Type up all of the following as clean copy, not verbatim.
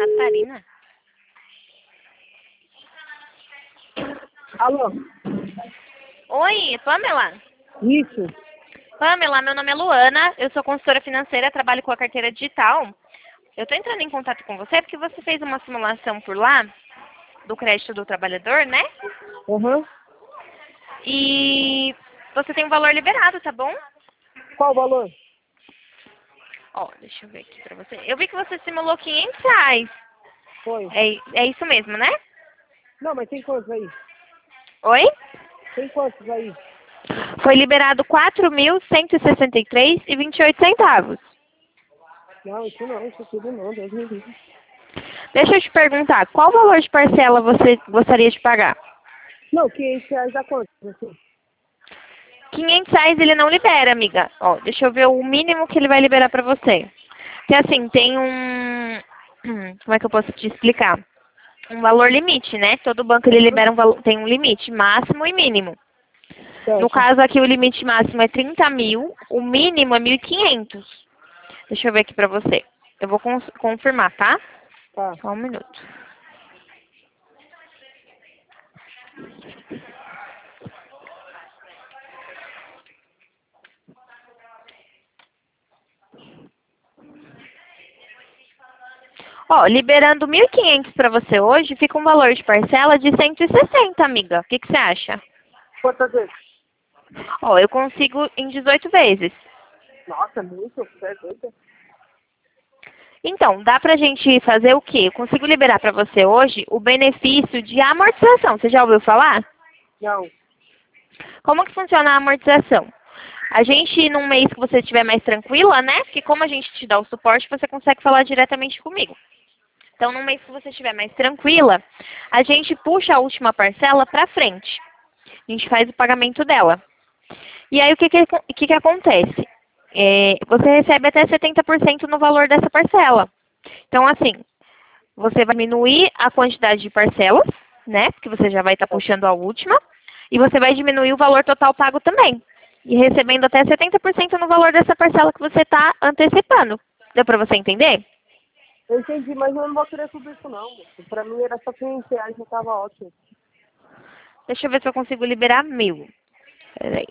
Catarina? Alô? Oi, Pamela? Isso. Pamela, meu nome é Luana, eu sou consultora financeira, trabalho com a carteira digital. Eu estou entrando em contato com você porque você fez uma simulação por lá do crédito do trabalhador, né? Uhum. E você tem um valor liberado, tá bom? Qual o valor? Ó, deixa eu ver aqui pra você. Eu vi que você simulou R$ 500. Foi. É isso mesmo, né? Não, mas tem quantos aí? Oi? Tem quantos aí? Foi liberado 4.163,28 centavos. Não, isso tudo não, Deus me livre. Deixa eu te perguntar, qual valor de parcela você gostaria de pagar? Não, R$ 500 dá quanto? Assim? R$ 500 ele não libera, amiga. Ó, deixa eu ver o mínimo que ele vai liberar pra você. Porque assim, tem um... Como é que eu posso te explicar? Um valor limite, né? Todo banco ele libera um valor, tem um limite máximo e mínimo. No Certo. caso aqui o limite máximo é 30 mil, o mínimo é 1.500. Deixa eu ver aqui pra você. Eu vou confirmar, tá? Tá. Só um minuto. Ó, liberando 1.500 para você hoje, fica um valor de parcela de 160, amiga. O que que você acha? Quantas vezes? Ó, eu consigo em 18 vezes. Nossa, muito. Você é doida? Então, dá pra gente fazer o quê? Eu consigo liberar para você hoje o benefício de amortização. Você já ouviu falar? Não. Como que funciona a amortização? A gente, num mês que você estiver mais tranquila, né? Porque como a gente te dá o suporte, você consegue falar diretamente comigo. Então, num mês que você estiver mais tranquila, a gente puxa a última parcela para frente. A gente faz o pagamento dela. E aí, o que que acontece? Você recebe até 70% no valor dessa parcela. Então, assim, você vai diminuir a quantidade de parcelas, né? Porque você já vai estar puxando a última. E você vai diminuir o valor total pago também. E recebendo até 70% no valor dessa parcela que você está antecipando. Deu para você entender? Eu entendi, mas eu não vou querer tudo isso não, moço. Pra mim era só R$ 500, já tava ótimo. Deixa eu ver se eu consigo liberar 1.000. Peraí.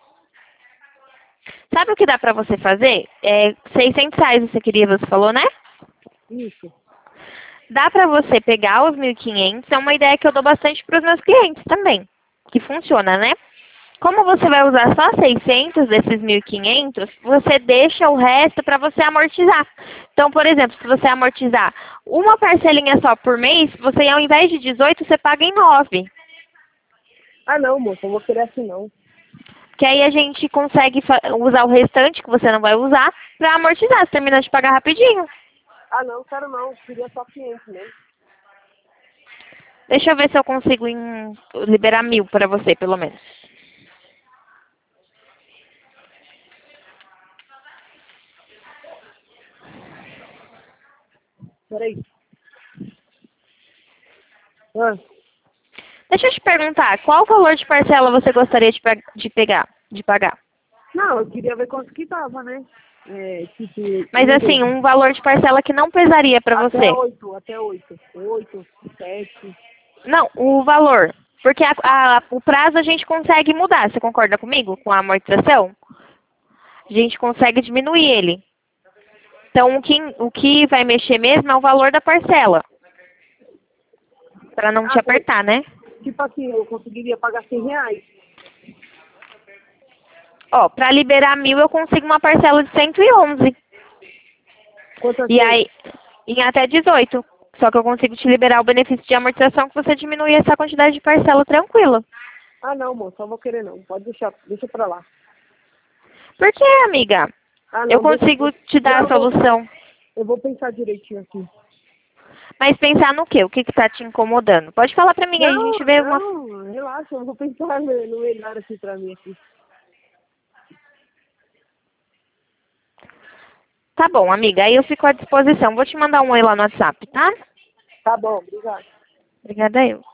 Sabe o que dá pra você fazer? R$ 600 você falou, né? Isso. Dá pra você pegar os 1.500, é uma ideia que eu dou bastante pros meus clientes também, que funciona, né? Como você vai usar só 600 desses 1.500, você deixa o resto para você amortizar. Então, por exemplo, se você amortizar uma parcelinha só por mês, você ao invés de 18, você paga em 9. Ah, não, moço. Eu vou querer assim não. Que aí a gente consegue usar o restante que você não vai usar para amortizar, você termina de pagar rapidinho. Ah, não, quero não. Eu queria só 500 mesmo. Deixa eu ver se eu consigo liberar 1.000 para você, pelo menos. Peraí. Ah, Deixa eu te perguntar, qual valor de parcela você gostaria de pagar? não, eu queria ver quanto que tava, né? Tipo, Mas assim, um valor de parcela que não pesaria para até você. 8, até 8. 8, 7. Não, o valor. Porque o prazo a gente consegue mudar. Você concorda comigo com a amortização? A gente consegue diminuir ele. Então, o que vai mexer mesmo é o valor da parcela. Para não te apertar, né? Tipo assim, eu conseguiria pagar R$ 100. Ó, para liberar 1.000 eu consigo uma parcela de 111. Quantas E vezes? aí, em até 18. Só que eu consigo te liberar o benefício de amortização que você diminui essa quantidade de parcela tranquila. Ah, não, moço, não vou querer não. Pode deixar, deixa pra lá. Por quê, amiga? Ah, Eu não, consigo te dar a não, solução. eu vou pensar direitinho aqui. Mas pensar no quê? O que está te incomodando? Pode falar pra mim aí, a Não, gente vê uma... não, relaxa, eu vou pensar no melhor aqui pra mim aqui. Tá bom, amiga, aí eu fico à disposição. Vou te mandar um oi lá no WhatsApp, tá? Tá bom, obrigado. Obrigada eu.